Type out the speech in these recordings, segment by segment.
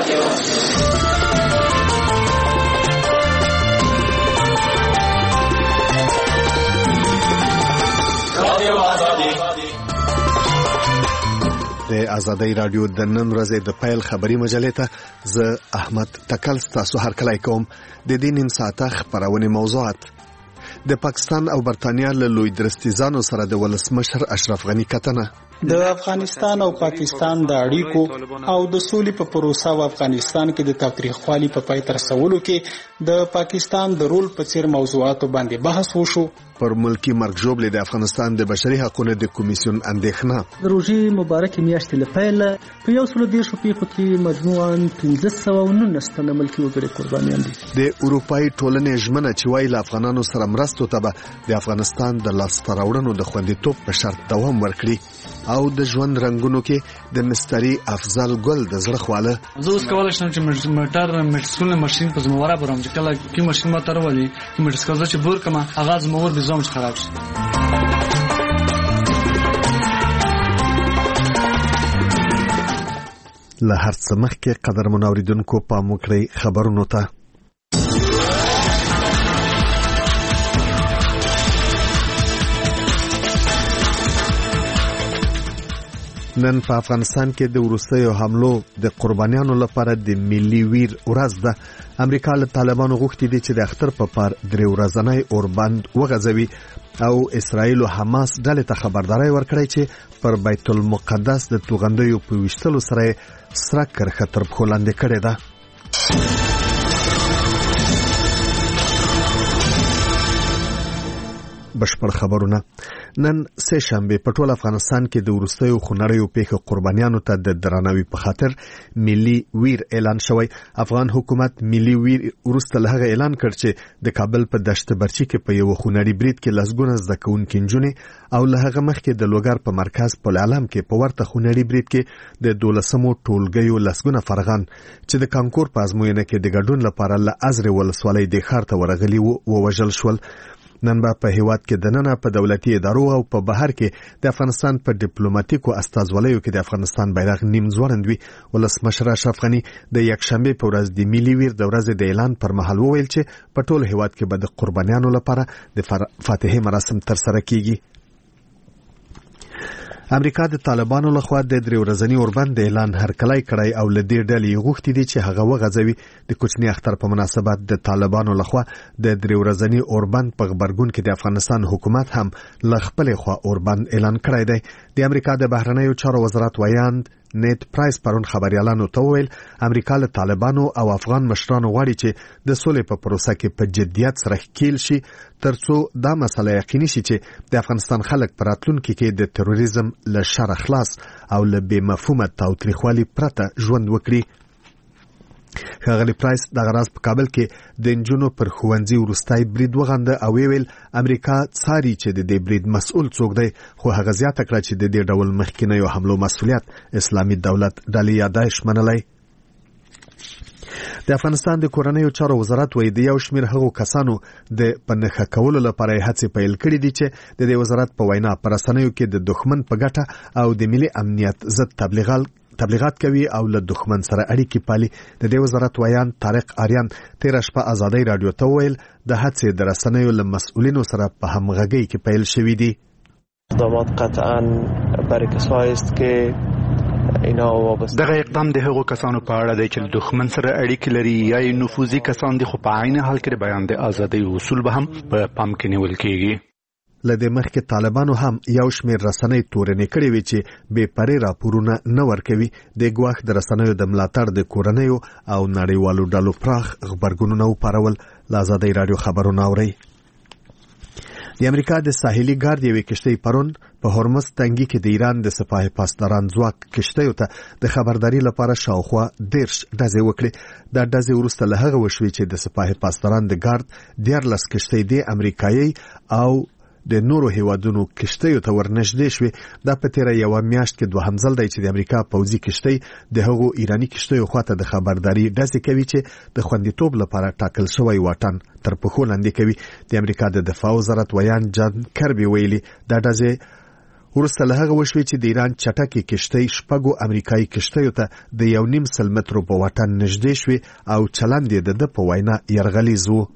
د آزادۍ رادیو د نن ورځې د پیل خبري مجلې ته زه احمد تکل تاسو هر کله کوم د دې نیم ساعته خبرونه موضوعات د پاکستان او برتانیا له لوی درستیزانو سره د ولسمشر اشرف غنی کتنه د افغانستان او پاکستان د اړیکو او د سولې په پروسه او افغانستان کې د تاریخوالي په پای تر رسولو کې د پاکستان د رول په څیر موضوعاتو باندې بحث وشو. پر ملکی مرګ جوړې د افغانستان د بشري حقوقو د کمیسیون اندېښنه د روزي مبارکي میاشتې لپاره په یو سل د شپې کې مجموعاً 1519 تنه ملکی وګړي قربانیان دي. د اروپאי ټولنې ژمنه چې وایي له افغانانو سره مرستو ته به د افغانستان د لاسته راوړنو د خوندیتوب په شرط دوام ورکړي. او د ژوند رنگونو کې د مستری افضل ګل د زړه خواله زه اوس کولای شم چې موټر ماشين په زمواره برم چې کله کې ماشين موټر ولي موټر څخه چې بور کما اغاز مور به زوم خراب شي. له هر څه مخکې قدر منوریدونکو پام وکړئ خبرونو ته. نن په افغانستان کې د وروستیو حملو د قربانیانو لپاره د ملي ویر ورځ ده. امریکا له طالبانو غوښتي دي چې د اختر په پار درې ورځنی اوربند وغځوي او اسرائیل او حماس ډلې ته خبرداري ورکړي چې پر بیت المقدس د توغندیو په وشتلو سره سره کرخه تر پخو لاندې کړې ده. بشپړ خبرونه. نن سه شنبه په ټول افغانستان کې د وروستیو خونړیو پیښو قربانیانو ته د درناوي په خاطر ملي ویر اعلان شوی. افغان حکومت ملي ویر ورسته له هغه اعلان کړ چې د کابل په دشت برچی کې په یو خونړی برید کې لسګونه زده کوونکي نجونې او له هغه مخکې د لوګر په مرکز په عالم کې په ورته خونړی برید کې د 12مو ټولګیو لسګونه فرغان چې د کانکور په ازموینه کې د ګډون لپاره له ازر ولسوالۍ د ښار ته ورغلي وو وژل شول. نن به په هیواد کې د نن په دولتي ادارو او په بهر کې د افغانستان په ډیپلوماټیکو استازولیو کې د افغانستان بیرغ نیم ځوړند وي. ولسمشر اشرف غنی د یکشنبه په ورځ د ملي ویر د ورځې د اعلان پر مهال وویل چې په ټول هیواد کې به د قربانیانو لپاره د فاتحه مراسم ترسره کیږي. امریکا د طالبانو لخوا د درې ورځنی اوربند اعلان هرکلی کړی او له دې ډلې غوښتي دي چې هغه وغځوي. د کوچنی اختر په مناسبت د طالبانو لخوا د درې ورځنی اوربند په خبرګون کې د افغانستان حکومت هم له خپل خوا اوربند اعلان کړی دی. د امریکا د بهرنیو چارو وزارت ویاند نیت پرایس پرون خبريالانو ته ویل امریکا له طالبانو او افغان مشرانو غواړي چې د سولې په پروسه کې په جديت سره ښکیل شي ترڅو دا مسله یقیني شي چې د افغانستان خلک پر راتلونکي کې د تروریزم له شر خلاص او له بې مفهومه تاوتریخوالي پرته ژوند وکړي. ښاغلی پرایس د غراز په کابل کې د انجونو پر خوندزي ورستای برید وغنده او ویل امریکا څاري چې د دې برید مسؤل څوک دی خو هغه زیاته کړه چې د دې ډول مخکینیو حملو مسؤلیت اسلامي دولت ډلې یا داعش منلای. د افغانستان د کورنیو چارو وزارت وایي د یو شمېر هغو کسانو د پنهخه کولو لپاره هڅې پیل کړې دي چې د دې وزارت په وینا پر رسنیو کې د دښمن په ګټه او د ملي امنیت ضد تبلیغات کوي او له دښمن سره اړیکې پالي. د دې وزارت ویان طارق آریان تیر شپه آزادۍ رادیو ته ویل د هڅې د رسنیو له مسؤلینو سره په همغږۍ کې پیل شوې دي. اقدامات قطعاً برای کسایی است که دغه اقدام د هغو کسانو په اړه دی چې دښمن سره اړیکې لري یا نفوذي کسان دي خو په عین حال کې بیان د ازادۍ اصول به هم په پام کې نیول کېږي. لدې مخکې طالبانو هم یو شمېر رسنۍ تورنې کړې وي چې بې پرې راپورونه نه ورکوي. د ګواښ د رسنیو د ملاتړ د کورنیو او نړیوالو ډلو پراخ خبرګونونه وپارول. له آزادۍ رادیو خبرونه اورئ. د امریکا د ساحلي ګارد یوې کشتۍ پرون په هرمز تنګي کې د ایران د سپاه پاسداران ځواک کشتیو ته د خبرداري لپاره شاوخوا 10 ډزې وکړې. دا ډزې وروسته له هغه وشوې چې د سپاه پاسداران د ګارد 14 کشتۍ د امریکایي او د نورو هیوادونو کشتیو ته ورنږدې شوې. دا په تیره یو میاشت کې دوهم ځل دی چې د امریکا پوځي کشتۍ د هغو ایرانی کشتیو خواته د خبرداري ډزې کوي چې د خوندیتوب لپاره ټاکل شوی واټن تر پښو لاندې کوي. د امریکا د دفاع وزارت ویان جان کربي ویلي دا ډزې ورسته له هغه وشوي چې د ایران چټکې کشتۍ شپږو امریکایي کشتیو ته د 1.5 مترو په واټن نږدې شوې او چلند یې د په وینا یرغلیز و.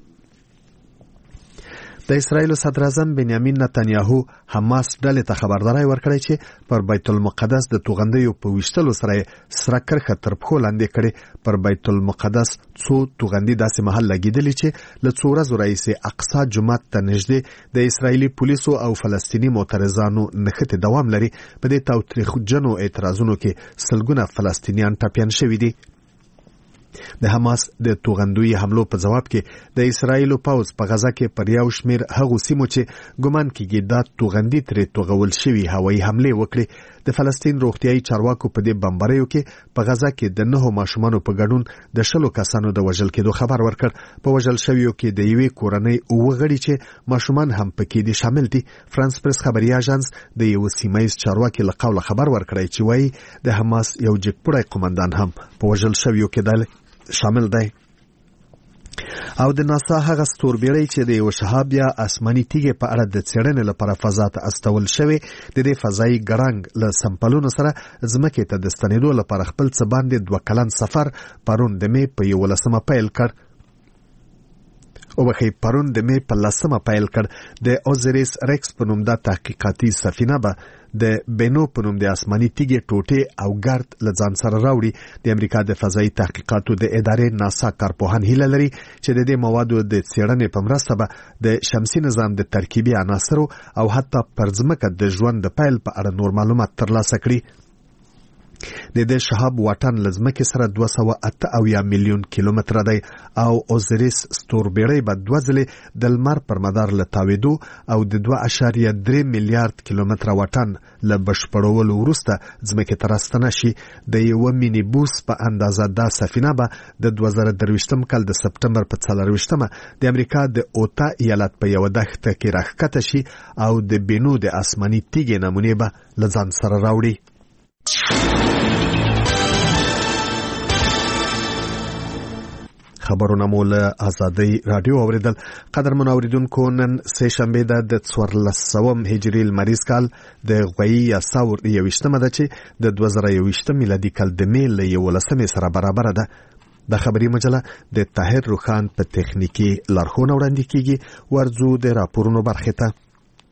د اسرایل صدر اعظم بنیامین نتنیاهو حماس ډلې ته خبرداري ورکړې چې پر بیت المقدس د توغندیو په وشتلو سره سره کرخه تر پخو لاندې کړي. پر بیت المقدس څو توغندي داسې محل لګیدلې چې له څو ورځې راهیسې اقصی جومات ته نږدې د اسرایلی پولیسو او فلسطینی معترضانو نښتې دوام لري. په دې تاوتریخجنو اعتراضونو کې سلګونه فلسطینیان ټپیان شوي دي. د حماس د توغندوی حملو په جواب کې د اسرایل پوځ په غزا کې پر یو شمیر هغو سیمو چې ګمان کېږي دا توغندي ترې توغول شوي هوایي حمله وکړي. د فلسطین روغتیايي چارواکو په دې بمباریو کې په غزا کې د 9 ماشومانو په ګډون د 10 کسانو د وژل کېدو خبر ورکړ. په وژل شویو کې د یوې کورنۍ وګړي چې ماشومان هم پکې دي شامل دي. فرانس پریس خبري اژانس د یو سیمایي چارواکي له قوله خبر ورکړی چې وایي د حماس یو جګپړی قومندان هم په وژل شویو کې شامل دی. او د ناسا هغه ستوربیړی چې د یو شهاب یا آسماني تیږې په اړه د څېړنې لپاره فضا ته استول شوی د دې فضایي ګړنګ له سمپلونو سره ځمکې ته د ستنېدو لپاره خپل څه باندې 2 کلن سفر پرون د مې په 11 پیل کړ. پرون د مې په 10 پیل کړ. د اوزریس ریکس په نوم د تحقیقاتي سفینه به د بینو په نوم د آسماني تیږې ټوټې او ګرد له ځان سره راوړي. د امریکا د فضایي تحقیقاتو د ادارې ناسا کارپوهان هیله لري چې د دې موادو د څېړنې په مرسته به د شمسي نظام د ترکیبي عناصرو او حتی پر ځمکه د ژوند د پیل په اړه نور معلومات ترلاسه کړي. د دې شهاب واټن لزمکه سره 288 میلیون کیلومتره دی او اوزریس ستوربیړی به 2 ځلې د لمر پر مدار لتاویدو او د 2.3 میلیارډ کیلومتره واټن له بشپړولو وروسته ځمکه ته راستنه شي. د یو مینی بوس په اندازه دا سفینه به د 2023 کال د سپټمبر په 24مه د امریکا د اوتا ایالت په یو دښته کې راښکته شي او د بینو د آسماني تیږې نمونې به له ځان سره راوړي. خبرونه مو له آزادۍ رادیو اوریدل. قدرمن اوریدونکو نن سه شنبه د 1400 هجری لمریز کال د غوی یا ثور 21مه ده چې د 2021 میلادي کال د میل له 11 سره برابر ده. د خبري مجله د طاهر روخان په تخنیکی لارښوونه وړاندې کیږي. ورځو د راپورونو برخه ته.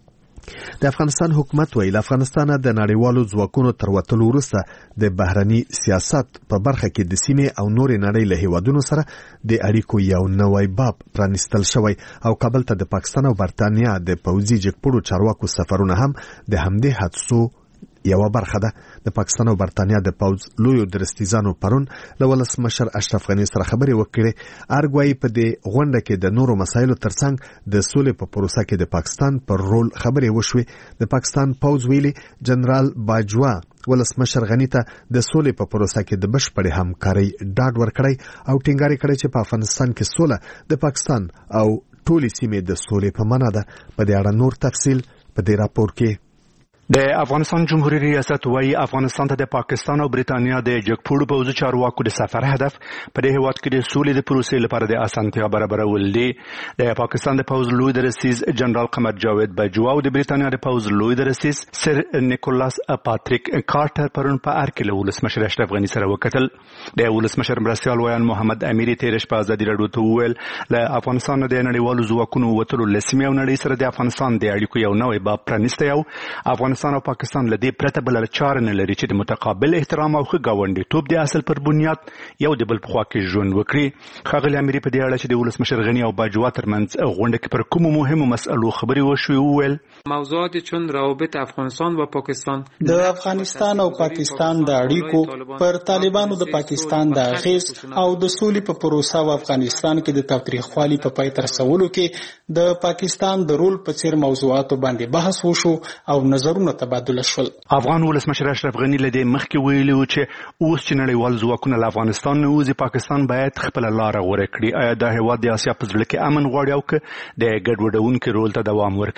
د افغانستان حکومت ویل افغانستان د نړیوالو ځواکونو تر وتلو وروسته د بهرني سیاست په برخه کې د سیمې او نورې نړۍ له هیوادونو سره د اړیکو یو نوی باب پرانیستل شوی او کابل ته د پاکستان او برتانیا د پوځي جګپړو چارواکو سفرونه هم د همدې حادثو یو برخه ده. د پاکستان او برتانیا د پوځ لویو درستیزانو پرون له ولسمشر اشرف غنی سره خبرې وکړې. ارګوای په دې غونډه کې د نورو مسایلو ترڅنګ د سولې په پروسه کې د پاکستان پر رول خبرې وشوې. د پاکستان پوځ ویلي جنرال باجوا ولسمشر غنی ته د سولې په پروسه کې د بشپړې همکارۍ ډاډ ورکړی او ټینګار کړی چې په افغانستان کې سوله د پاکستان او ټولې سیمې د سولې په معنا ده. په دې اړه نور تفصیل په دې راپور کې. د افغانستان جمهوریت ریاست وايي افغانستان ته د پاکستان او بریتانیا د جګپوړو پوځي چارواکو د سفر هدف په دې هیواد کې د سولې د پروسې لپاره د اسانتیا برابرول دي. د پاکستان د پوځ لوی درستیز جنرال قمر جاوید باجوا او د بریتانیا د پوځ لوی درستیز سر نیکولاس پاتریک کارټر پرون په ارکل ولسمشر اشرف غنی سره وکتل. د ولسمشر مرستیال ویان محمد امیر تیرش په ازادي راډیو ته وویل له افغانستان د نړیوالو ځواکونو وتلو لسمي او نړۍ سره د افغانستان د اړیکو یو نوې باب پرانیستی او افغانستان او پاکستان لدې پرته بل چاره نه لري چې د متقابل احترام او ښه ګاونډیتوب د اصل پر بنیاد یو د بل په خوا کې ژوند وکړي. ښاغلي امیر په دې اړه چې د ولسمشر غنی او باجوا ترمنځ غونډه کې پر کومو مهمو مسئلو خبرې وشوې وویل موضوعات چون روابط افغانستان و پاکستان د افغانستان او پاکستان د اړیکو پر طالبانو د پاکستان د اغیز او د سولې په پروسه او افغانستان کې د تاوتریخوالي په پای تر رسولو کې د پاکستان د رول په څیر موضوعاتو باندې بحث وشو او نظرونه تبادله شول. افغان ولسمشر اشرف غنی لدې مخکې ویلي و چې اوس چې نړیوال ځواکونه له افغانستان نه وځي پاکستان باید خپل لاره غوره کړي. آیا دا هیواد د اسیا په زړه کې امن غواړي او که د ګډوډونکو رول ته دوام ورکوي؟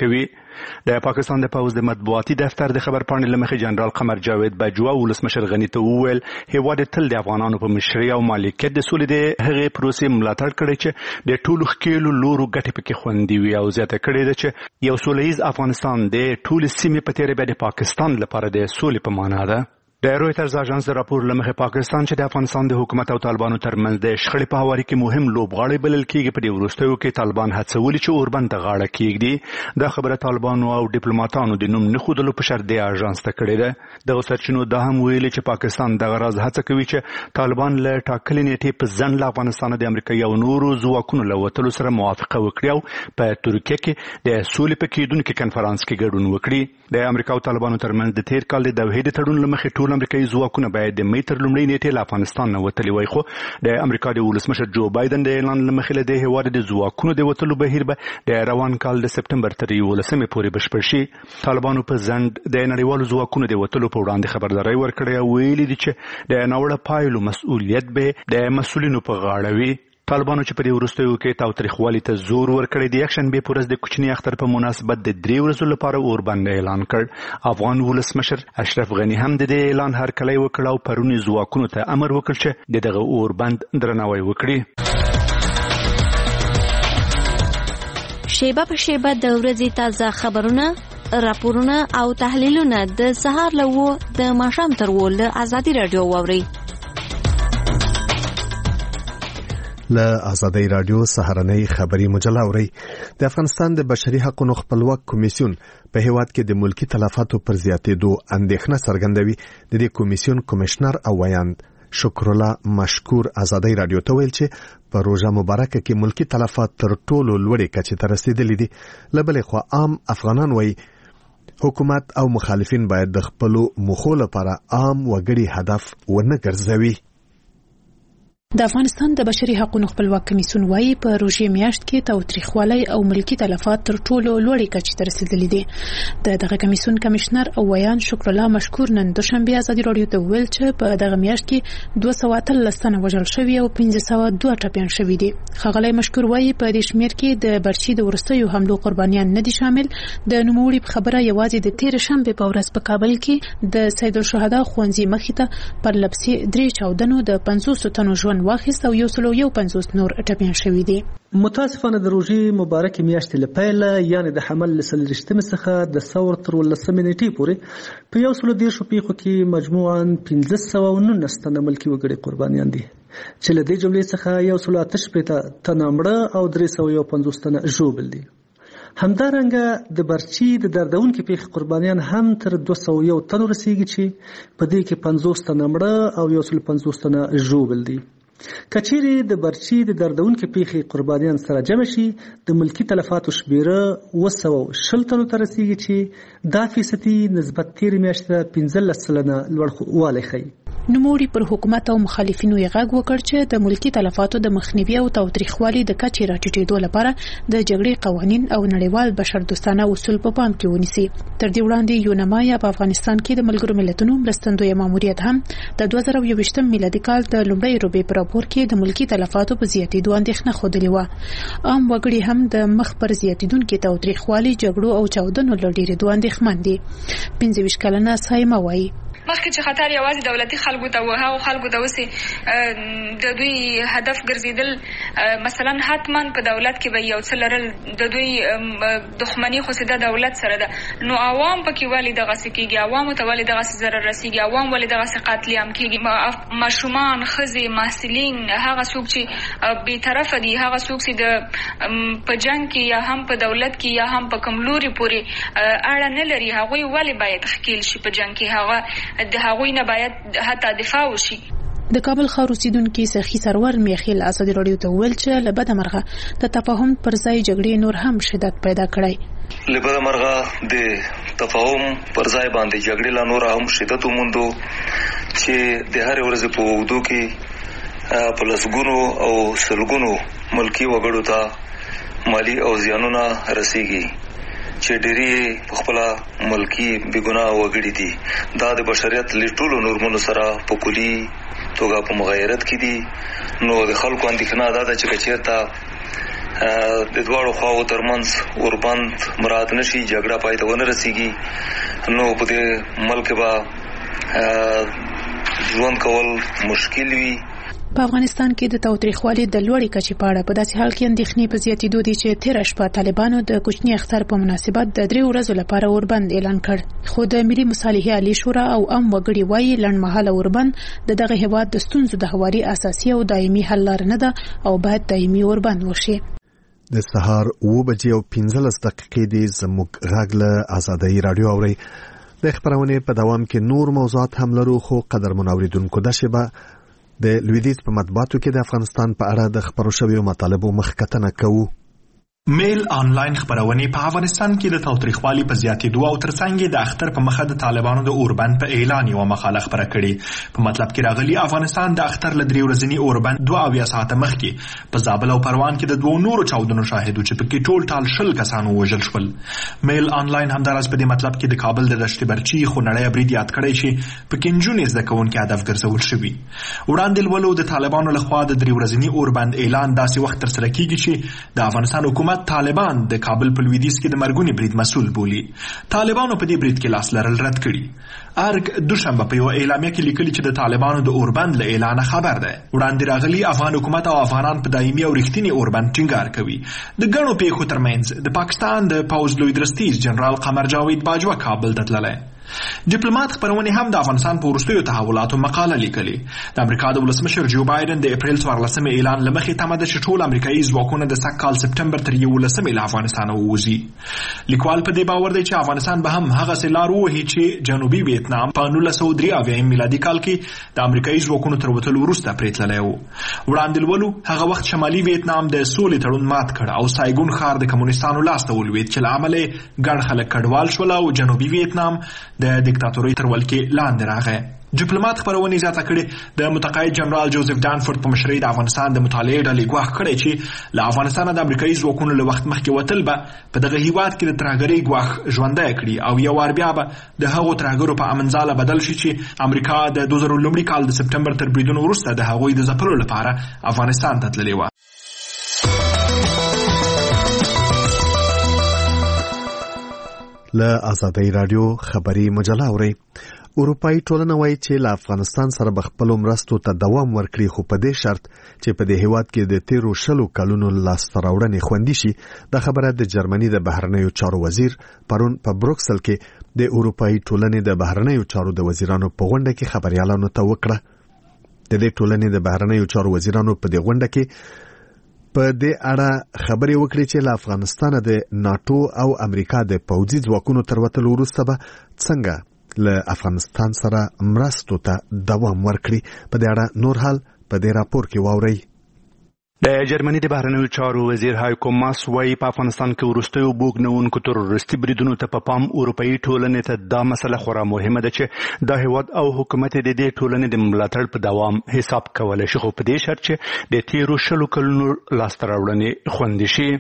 د پاکستان د پوز د مطبوعاتي دفتر د خبر پاڼې لمخې جنرال قمر جاوید بجوا ولسمشر غنی ته وویل هیواد تل د افغانانو په مشرۍ او مالکیت د سولې د هغې پروسې ملاتړ کړی چې د ټولو ښکېلو لورو ګټې پکې خوندي وي او زیاته کړې ده چې یو سوله ییز افغانستان د ټولې سیمې په تېره بیا د پاکستان لپاره د سولې په معنا ده. د رویټرز اژانس د راپور لمخې پاکستان چې د افغانستان د حکومت او طالبانو ترمنځ د شخړې په هواري کې مهم لوبغاړی بلل کېږي په دې وروستیو کې طالبان هڅولي چې اوربند ته غاړه کېږدي. دا خبره طالبانو او ډیپلوماټانو د نوم نه ښودلو په شرط د اژانس ته کړې ده. دغه سرچینو دا هم ویلي چې پاکستان دغه راز هڅه کوي چې طالبان له ټاکلې نیټې په ځنډ له افغانستان د امریکایي او نورو ځواکونو له وتلو سره موافقه وکړي او په ترکیه کې د سولې په کېدونکي کنفرانس کې ګډون وکړي. د امریکا او طالبانو ترمنځ د تیر کال د دوحې د تړون لمخې ټول امریکایي ځواکونه باید د مې تر لومړۍ نیټې له افغانستان نه وتلي وای، خو د امریکا د ولسمشر جو بایدن د اعلان له مخې له دې هېواد د ځواکونو د وتلو بهیر به د روان کال د سپټمبر تر 11 پورې بشپړ شي. طالبانو په ځنډ د نړیوالو ځواکونو د وتلو په وړاندې خبرداری ورکړی او ویلي دي چې د ناوړه پایلو مسؤلیت به د مسؤلینو په غاړه وي. طالبانو چې په دې وروستیو کې تاوتریخوالي ته زور ورکړی د یکشنبې په ورځ د کوچني اختر په مناسبت د 3 ورځو لپاره اوربند اعلان کړ. افغان ولسمشر اشرف غنی هم د دې اعلان هرکلی وکړ او پرونی ځواکونو ته امر وکړ چې دغه اوربند درناوی وکړي. شیبه په شیبه د ورځې تازه خبرونه، راپورونه او تحلیلونه د سهار له 9 د ماښام تر 10 له ازادي رادیو واورئ. له ازادي رادیو سهارنۍ خبری مجله اوري. د افغانستان د بشري حقوقو خپلواک کمیسیون په هیواد کې د ملکی تلفاتو پر زیاتېدو اندېښنه څرګندوي. د دې کمیسیون کمشنر او ویاند شکر الله مشکور ازادي رادیو ته ویل چې په روزه مبارکه کې ملکی تلفات تر ټولو لوړې کچې ته رسیدلي دي. لبلې خو عام افغانان وایي حکومت او مخالفین باید د خپلو موخو لپاره عام وګړي هدف ونه ګرځوي. د افغانستان د بشري حقوقو خپلواک کمیسیون وايي په روژې میاشت کې تاوتریخوالی او ملکی تلفات تر ټولو لوړې کچې ته رسیدلي دي. دغه کمیسیون کمشنر او ویان شکر الله مشکور نن دوشنبه ازادي رادیو ته ویل چې په دغه میاشت کې 213 تنه وژل شوي او 1502 ټپیان شوي دي. ښاغلی مشکور وايي په دې شمیر کې د برچي د وروستیو حملو قربانیان نه دي شامل. د نوموړي په خبره یوازې د تیر شنبه په ورځ په کابل کې د سید الشهدا ښوونځي مخې ته پر لپسې 3 چاودنو د 500 تنو ژوند واخیست او 150 نور ټپیان شوي دي. متاسفانه د روژې مبارکې میاشتې له پیله یعنې د حمل له 30 څخه د ثور تر 19 نیټې پورې په 110 پیښو کې مجموعاً 1519 تنه ملکي وګړي قربانیان دي چې له دې جملې څخه 138 تنه مړه او 350 تنه ژوبل دي. همدارنګه د برچي د دردونکو پیښې قربانیان هم تر 201 تنو رسیږي چې په دې کې 50 تنه مړه او 150 تنه ژوبل دي. کچېری د برچي د دردونکو پیښې قربانیان سره جمع شي د ملکی تلفاتو شمیره 220 تنو ته رسیږي چې دا فیصدي نسبت تیر میاشت 15% لوړ والی ښيي. نوموړي پر حکومت او مخالفینو یې غږ وکړ چې د ملکی تلفاتو د مخنیوي او تاوتریخوالي د کچې راټیټېدو لپاره د جګړې قوانین او نړیوال بشردوستانه اصول په پام کې ونیسي. تر دې وړاندې یونما په افغانستان کې د ملګرو ملتونو مرستندوی ماموریت هم د 2021 میلادي کال د لومړۍ روبې په راپور کې د ملکی تلفاتو په زیاتېدو اندېښنه ښودلې وه. عام وګړي هم د مخ پر زیاتېدونکي تاوتریخوالي، جګړو او چاودنو له ډېرېدو اندېښمن دي. 25 کلنه سایمه وایي مخکې چې خطر یوازې دولتي خلکو ته و، هغو خلکو ته اوسې د دوی هدف ګرځېدل مثلا حتما په دولت کې به یو څه لرل، د دوی دښمني خو د دولت سره ده. نو عوام پکې ولې دغسې کېږي؟ عوامو ته ولې دغسې ضرر رسېږي؟ عوام ولې دغسې قتلیام کېږي؟ ماشومان، ښځې، محصلین، هغه څوک چې بېطرفه دي، هغه څوک چې د په جنګ کې یا هم په دولت کې یا هم په کوم لوري پورې اړه نه لري، هغوی ولې باید ښکېل شي په جنګ کې؟ هغه د هغوی نه باید حتی دفاع وشي. د کابل ښار اوسیدونکي سخي سرور میخیل ازادي رادیو ته ویل چې له بده مرغه د تفاهم پر ځای جګړې نور هم شدت پیدا کړی. له بده مرغه د تفاهم پر ځای باندې جګړې لا نور هم شدت وموندو چې د هر ورځې په اوږدو کې په لسګونو او سلګونو ملکي وګړو ته مالی او زیانونه رسیږي چې ډېری په خپل ملکی بګناه وګړي دي. دا د بشریت له ټولو نورمونو سره په کلی توګه په مغایرت کې دي. نو د خلکو اندېښنه دا ده چې چېرته د دواړو خواو ترمنځ اوربند مراعات نشي، جګړه پای ته ونه رسیږي، نو په دې ملک به ژوند کول مشکل وي. په افغانستان کې د تاوتریخوالي د لوړې کچې په اړه په داسې حال کې اندېښنې په زیاتېدو دي چې تېره شپه طالبانو د کوچني اختر په مناسبت د 3 ورځو لپاره اوربند اعلان کړ، خو د ملي مصالحې عالی شورا او عام وګړي وایي لنډمهاله اوربند د دغه هېواد د ستونزو د هواري اساسي او دایمي حل لار نه ده او باید دایمي اوربند وشي. د سهار 7:15 دي زموږ غږ له آزادۍ رادیو اوري. د خبرونه په دوام کې نور موضوعات هم لرو، خو قدر منوریدونکو د شبه د لویدیځ په مطبوعاتو کې د افغانستان په اړه د خبرو شویو مطالبو مخکتنه کوو. میل آنلاین خبرونه په افغانستان کې د تاوتریخوالي په زیاتېدو او ترڅنګ د اختر په مخه د طالبانو د اوربند په اعلان یو مقاله خبره کړې. په مطلب کې راغلي افغانستان د اختر ل 3 ورځنی اوربند 2 ساعته مخکې په زابل او پروان کې د 2 نورو چاودنو شاهد چې په کې ټول ټال 10 کسانو وژل شول. میل آنلاین همدارس په دې مطلب کې د کابل د دشت برچی خونړی برید یاد کړی چې په کې نجونې زده کوونکي هدف ګرځول شوي. وړاندې ولو د طالبانو لخوا د 3 ورځنی اوربند اعلان داسې وخت تر سره کیږي چې د افغانستان حکومت طالبان د کابل په لویدیځ کې د مرګونی برید مسؤل بولي. طالبانو په دې برید کې لاس لرل رد کړي. ارګ دوشنبه په یو اعلامیه کې لیکلي چې د طالبانو د اوربند له اعلان خبر ده. وړاندې راغلي افغان حکومت او افغانان په دایمي او رښتینی اوربند ټینګار کوي. د ګڼو پیښو ترمنځ د پاکستان د پوز لوی درستیز جنرال قمر جاوید باجوه کابل ته تللی. ډیپلوماټ خبرونه هم د افغانستان په وروستیو تحولاتو مقاله لیکلي. د امریکا د ولسمشر جو بایدن د اپریل 14 اعلان لمخې تمه ده چې ټول امریکایي ځواکونه د سږ سپټمبر تر 11 له افغانستان ووځي. لیکوال په دې باور دی چې افغانستان به هم هغه سلار وهي چې جنوبي ویتنام په 1993 میلادي کال کې د امریکایي ځواکونو تر وتلو وروسته پرې تللی و. وړاندې ولو هغه وخت شمالي ویتنام د سولې تړون مات کړ او سایګون ښار د کمونستانو لاس ته ولوېد چې له امله ګڼ خلک کډوال شول او جنوبي ویتنام د دیکتاتورۍ تر ولکې لاندې راغی. ډیپلوماټ خبرونه زیاته کړي د متقاعد جنرال جوزف ډانفورد په مشرۍ د افغانستان د مطالعې ډلې ګواښ کړی چې له افغانستان د امریکایي ځواکونو له وخت مخکې وتل به په دغه هیواد کې د ترهګرۍ ګواښ ژوندی کړي او یو وار بیا به د هغو ترهګرو په امنځاله بدل شي چې امریکا د 2000 کال د سپټمبر تر بریدونو وروسته د هغوی د ځپلو لپاره افغانستان ته تللې وه. له آزادۍ رادیو خبري مجله اوري. اروپאי ټولنه وایي چې له افغانستان سره به خپل مرستو ته دوام ورکړي، خو په دې شرط چې په دې هیواد کې د 13 کلونو لاسته راوړنې خوندي شي. د خبره د جرمني د بهرنیو چارو وزیر پرون په بروکسل کې د اروپאי ټولنې د بهرنیو چارو د وزیرانو په غونډه کې خبريالانو ته وکړه. د دې ټولنې د بهرنیو چارو وزیرانو په دې غونډه کې په دې اړه خبرې وکړې چې له افغانستان د ناتو او امریکا د پوځي ځواکونو تر وتلو وروسته به څنګه له افغانستان سره مرستو ته دوام ورکړي. په دې اړه نور حال په دې راپور کې واورئ. د جرمني د بهرنیو چارو وزیر هایکو ماس وايي په افغانستان کې وروستیو بوګنونکو تروریستي بریدونو ته په پام اروپאי ټولنې ته دا مسله خورا مهمه ده چې د هیواد او حکومت د دې ټولنې د ملاتړ په دوام حساب کولای شي، خو په دې شرط چې د 13 کلونو لاسته راوړنې خوندي شي.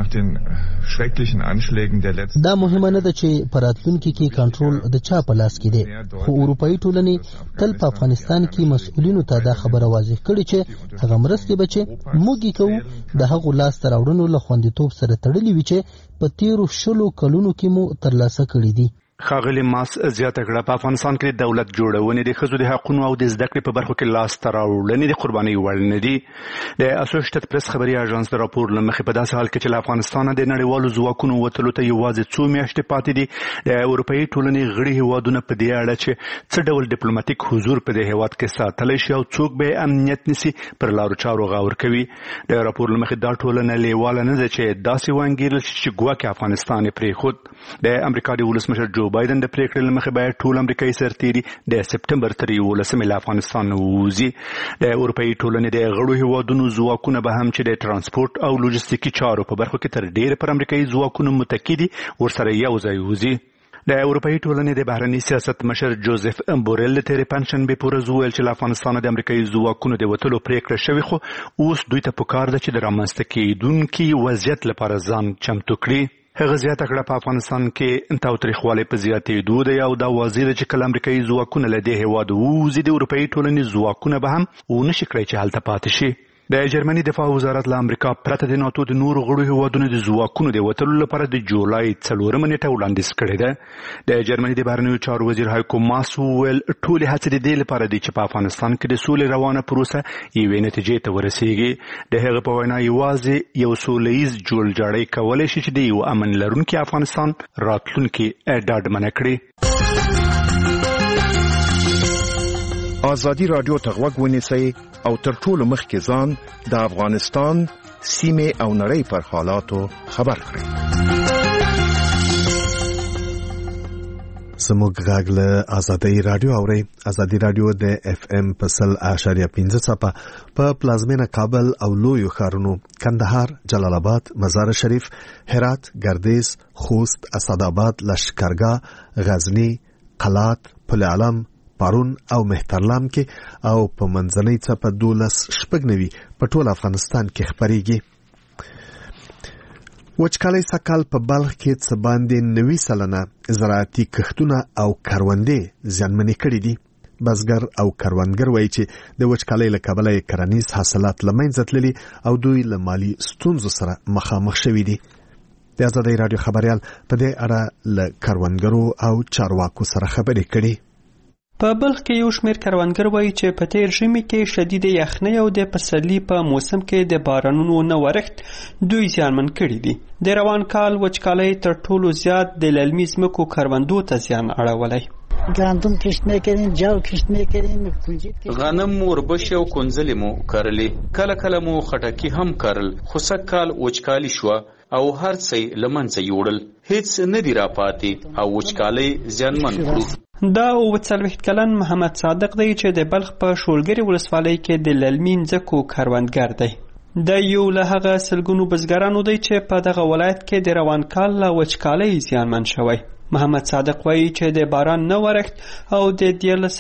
دا مهمه نه ده چې په راتلونکي کې کنټرول د چا په لاس کې دی، خو اروپאי ټولنې تل په افغانستان کې مسؤلینو ته دا خبره واضح کړې چې هغه مرستې به چې موږ کوو د هغو لاسته راوړنو له خوندیتوب سره تړلې وي چې په 13 کلونو کې مو ترلاسه کړي دي. ښاغلي ماس زیاته کړه په افغانستان کې د دولت جوړونې د ښځو د حقونو او د زده کړې په برخو کې لاسته راوړنې د قربانۍ وړ نه دي. د اسوسییټډ پریس خبري اژانس د راپور له مخې په داسې حال کې چې له افغانستانه د نړیوالو ځواکونو وتلو ته یوازې 2 میاشتې پاتې دي، د اروپאי ټولنې غړي هیوادونه په دې اړه چې څه ډول ډیپلوماټیک حضور په دې هیواد کې ساتلی شي او څوک به امنیت نیسي پر لارو چارو غور کوي. د راپور له مخې دا ټولنه لیواله نه ده چې داسې وانګیرل شي چې ګواکې افغانستان یې پرېښود. د امریکا د ولسمشر جو بایدن د پریکړې له مخې باید ټول امریکایي سرتیري د سپټمبر تر 11 له افغانستان ووځي. د اروپאי ټولنې د غړو هیوادونو ځواکونه به هم چې د ترانسپورت او لوجستیکي چارو په برخو کې تر ډیره پر امریکایي ځواکونو متکی دي ورسره یو ځای وځي. د اروپאי ټولنې د بهرني سیاست مشر جوزف بورل تیرې پنځشنبه په ورځ وویل چې له افغانستان د امریکایي ځواکونو د وتلو پریکړه شوې، خو اوس دوی ته پکار ده چې د رامنځته کېدونکي وضعیت لپاره ځان چمتو کړي. هغه زیاته کړه په افغانستان کې تاوتریخوالی په زیاتېدو دی او دا واضح ده چې کله امریکایي ځواکونه له دې هیواد ووځي د اروپאי ټولنې ځواکونه به هم ونشي کړی چې هلته پاتې شي. د جرمني دفاع وزارت له امریکا پرته د ناتو د نورو غړو هیوادونو د ځواکونو د وتلو لپاره د جولای 4 نیټه وړاندیز کړې ده. د جرمني د بهرنیو چارو وزیر هایکو ماس وویل ټولې هڅې د دې لپاره دي چې په افغانستان کې د سولې روانه پروسه یوې نتیجې ته ورسیږي. د هغه په وینا یوازې یو سولیز جوړجاړی کولی شي چې د یو امن لرونکي افغانستان راتلونکي ډاډمنه کړي. آزادی رادیو ته غوږ ونیسئ او تر ټولو مخکې ځان د افغانستان سیمې او نړۍ پر حالاتو خبر کړئ. زموږ غږ له آزادی رادیو اورئ. آزادی رادیو د اف ام په 100.5 څپه په پلازمینه کابل او لویو ښارونو کندهار، جلال آباد، مزار شریف، هرات، ګردیز، خوست، اسداباد، لشکرګاه، غزنی، قلات، پل علم، پارون او مهترلام کې او په منځنۍ څپه 12 په ټول افغانستان کې خپرېږي. وچکالۍ سږ کال په بلخ کې څه باندې 90% زراعتي کښتونه او کروندې زیانمنې کړي دي. بزګر او کروندګر وایي چې د وچکالۍ له کبله یې کرنیز حاصلات له منځه تللي او دوی له مالي ستونزو سره مخامخ شوي دي. د آزادۍ راډیو خبریال په دې اړه له کروندګرو او چارواکو سره خبرې کړي. په بلخ کې یو شمېر کروندګر وایي چې په تیر ژمي کې شدید یخنۍ او د پسرلي په موسم کې د بارانونو نه ورښت دوی زیانمن کړي دي. د روان کال وچکالۍ تر ټولو زیات د للمي ځمکو کروندو ته زیان اړولی. گندم کشت میکردیم، جو کشت میکردیم، غنم، وربشې او کنځلې مو کرلې. کله کله مو خټکي هم کرل، خو سږ کال وچکالي شوه او هر څه له منځه یوړل. هیڅ نه دي راپاتې او وچکالۍ زیانمن کړو. دا 40 کلن محمد صادق دی چې د بلخ په شولګرې ولسوالۍ کې د للمي ځمکو کروندګر دی. د یو له هغه سلګونو بزګرانو دی چې په دغه ولایت کې د روان کال له وچکالۍ زیانمن شوی. محمد صادق وایي چې د باران نه ورښت او د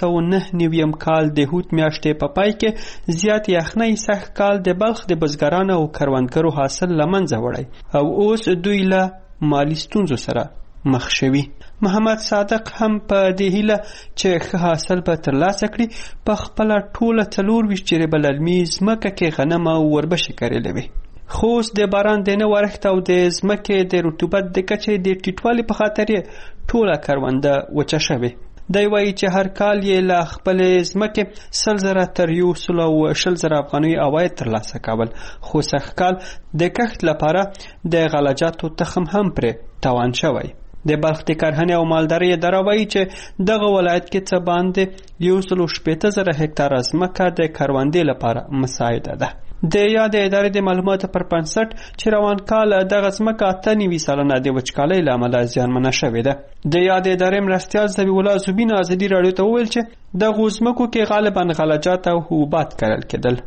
1999 کال د هوت میاشتې په پای کې زیات یخنۍ سږ کال د بلخ د بزګرانو او کروندګرو حاصل له منځه وړی او اوس دوی له مالي ستونزو سره مخ شوي. محمد صادق هم په دې هیله چې ښه حاصل به ترلاسه کړي په خپله ټوله 24 جریبه للمي ځمکه کې غنم او وربشې کرلې وي. خو اوس د باران د نه ورښت او د ځمکې د رطوبت د کچې د ټیټوالي په خاطر یې ټوله کرونده وچه شوې. دی وایي چې هر کال یې له خپلې ځمکې 100,000 تر 120,000 افغانۍ عواید ترلاسه کول، خو سږ کال د کښت لپاره د غلجاتو تخم هم پرې تاوان شوی. د بلخ د کرهنې او مالدارۍ اداره وایي چې دغه ولایت کې څه باندې 160,000 هکتاره ځمکه د کروندې لپاره مساعده ده. د یادې ادارې د معلوماتو پر بنسټ چې روان کال دغه ځمکه 98% د وچکالۍ له امله زیانمنه شوې ده. د یادې ادارې مرستیال ذبیح الله زوبین ازادي راډیو ته وویل چې دغو ځمکو کې غالبا غلجات او حبوبات کرل کېدل.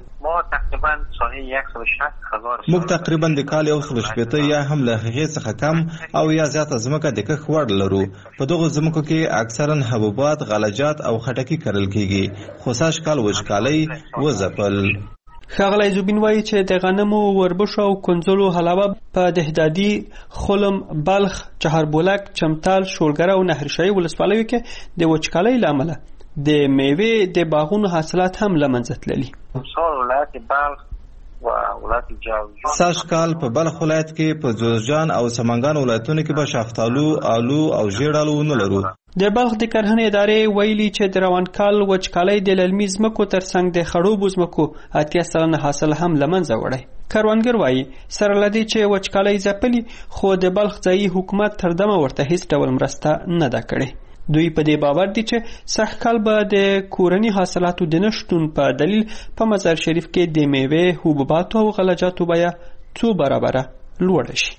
موږ تقریبا د کال 160 یا هم له هغې څخه کم او یا زیاته ځمکه د کښت وړ لرو. په دغو ځمکو کې اکثرا حبوبات، غلجات او خټکي کرل کېږي، خو سږ کال وچکالۍ وځپل. ښاغلی زوبین وایي چې د غنمو، وربشو او کنځلو علاوه په دهدادي، خلم، بلخ، چهاربولک، چمتال، شولګره او نهرشاهي ولسوالیو کې د وچکالۍ له امله د میوې د باغونو حاصلات هم له منځه تللي. سږ کال په بلخ ولایت کې په جوزجان او سمنګان ولایتونو کې به شفتالو، آلو او ژیړ آلو ونه لرو. د بلخ د کرهنې ادارې ویلي چې د روان کال وچکالۍ د للمي ځمکو ترڅنګ د خړوبو ځمکو 80% حاصل هم له منځه وړی. کروندګر وایي سره له دې چې وچکالۍ ځپلي، خو د بلخ ځایي حکومت تر دمه ورته هیڅ ډول مرسته نه ده کړې. دوی په دې باور دي چې سږ کال به د کورني حاصلاتو د نشتون په دلیل په مزار شریف کې د میوې، حبوباتو او غلجاتو بیه 2 برابره لوړه شي.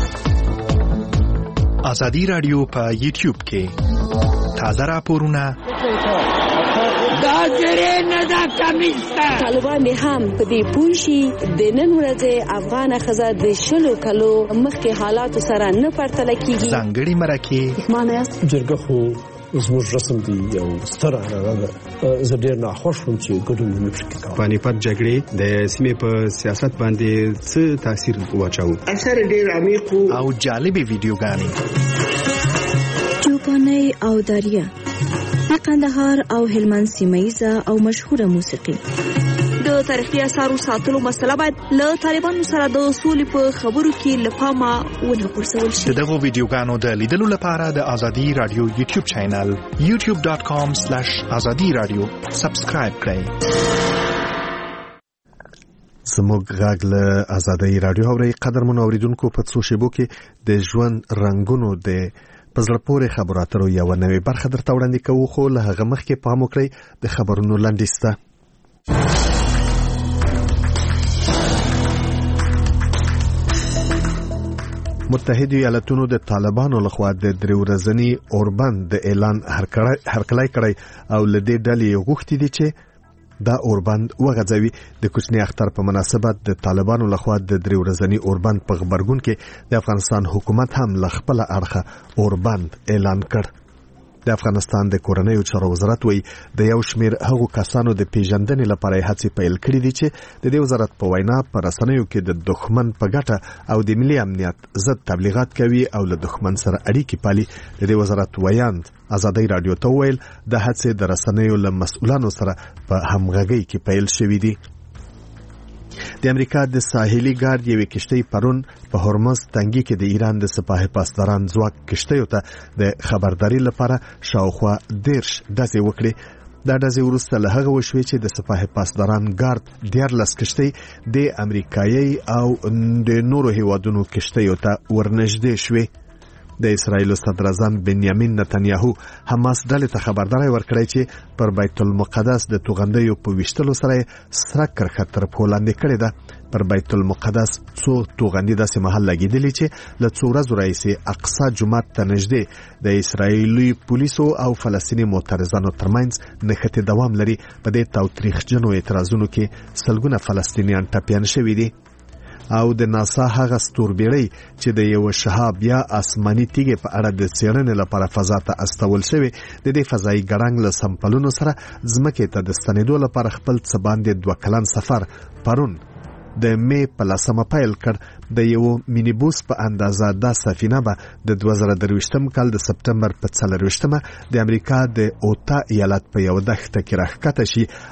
آزادی رادیو په یوټیوب کې تازه راپورونه دا جره نه دا کمیسته. طالبان هم په دې پوه شي د نن ورځې افغان ښځه د 20 کلو مخکې حالاتو سره نه پرتله کیږي. ځانګړي مرکې معنی است جرګه خو زموږ رسم دی او ستره هغه زه ډېر ناخوښ وم چې ګډون مې پکې کاوه. پانیپت جګړې د سیمې په سیاست باندې څه تاثیر واچاوه؟ اثر ډېر عمیق او جالبې ویډیوګانې، چوپانۍ او دریا، د قندهار او هلمند سیمه ییزه او مشهوره موسیقي، د تاریخي اثارو ساتلو مسله باید له طالبانو سره د سولې په خبرو کې له پامه ونه غورځول شي. دغه ویډیوګانو د لیدلو لپاره د ازادي رادیو یوټیوب چینل youtube.com/azadi-radio سبسکرایب کړئ. زموږ غږ له ازادي رادیو اوري. قدرمن اوریدونکو په څو شیبو کې د ژوند رنگونو د پزړه پورې خبرو اترو یو نوې برخه درته وړاندې کوو، خو له هغه مخکې پام وکړئ د خبرونو لنډیز ته. متحده ایالاتونو د طالبانو لخوا د 3 ورځني اوربند د اعلان هرکلی کړی او له دې ډلې غوښتي دي چې دا اوربند وغځوي. د کوچني اختر په مناسبت د طالبانو لخوا د 3 ورځني اوربند په غبرګون کې د افغانستان حکومت هم له خپل اړخه اوربند اعلان کړ. د افغانستان د کورنیو چارو وزارت وایي د یو شمېر هغو کسانو د پیژندنې لپاره هڅې پیل کړې دي چې د دې وزارت په وینا په رسنیو کې د دښمن په ګټه او د ملي امنیت ضد تبلیغات کوي او له دښمن سره اړیکې پالي. د دې وزارت ویاند ازادي رادیو ته ویل د هڅې د رسنیو له مسؤلانو سره په همغږۍ کې پیل شوې دي. د امریکا د ساحلي ګارد یوې کشتۍ پرون په هرمز تنګي کې د ایران د سپاه پاسداران ځواک کشتیو ته د خبرداري لپاره شاوخوا 10 ډزې وکړې. دا ډزې وروسته له هغه وشوې چې د سپاه پاسداران ګارد 14 کشتۍ د امریکایي او د نورو هیوادونو کشتیو ته ورنږدې شوې. د اسرایل صدر اعظم بنیامین نتنیاهو حماس ډلې ته خبرداري ورکړې چې پر بیت المقدس د توغندیو په وشتلو سره سره کرخه تر پولاندې کړې ده. پر بیت المقدس څو توغندي داسې محل لګېدلې چې له څو ورځو راهیسې اقصی جومات ته نږدې د اسرایلي پولیسو او فلسطیني معترضانو ترمنځ نښتې دوام لري. په دې تاوتریخجنو اعتراضونو کې سلګونه فلسطینیان ټپیان شوي دي او د ناسا هغه ستوربېړۍ چې د یو شهاب یا آسماني تیږې په اړه د څېړنې لپاره فضا ته استول شوی د دې فضایي ګړنګ له سمپلونو سره ځمکې ته د ستنېدو لپاره خپل څه باندې 2 کلن سفر پرون د مې په 10 پیل کړ. د یو مینیبوس په اندازه دا سفینه به د 2023 کال د سپتمبر په 24 د امریکا د اوتا ایالت په یو دښته کې راښکته شي